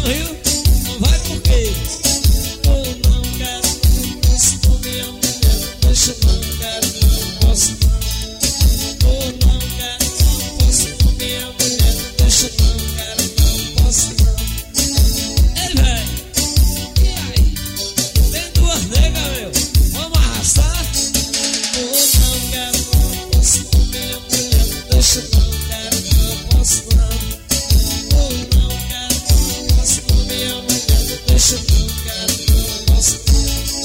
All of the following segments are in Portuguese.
viu? Não vai por quê? Eu não quero, não posso com minha mulher. Deixa, não quero, não posso não. Eu não quero, não posso com minha mulher. Deixa, não quero, não posso não. Ei, véi, e aí? Tem duas negas, meu. Vamos arrastar? Eu não quero, não posso com minha mulher. Deixa, não quero, não posso não. Eu não quero, não posso com minha mulher. Deixa, não quero, não posso não.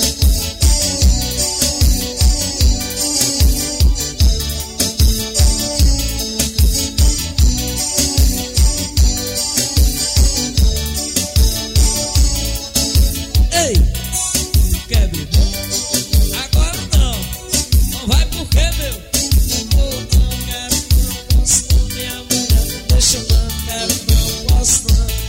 Ei, quebre, agora não. Não vai por quê, meu? Eu não quero, não posso com minha mulher. Deixa, não quero, não posso não.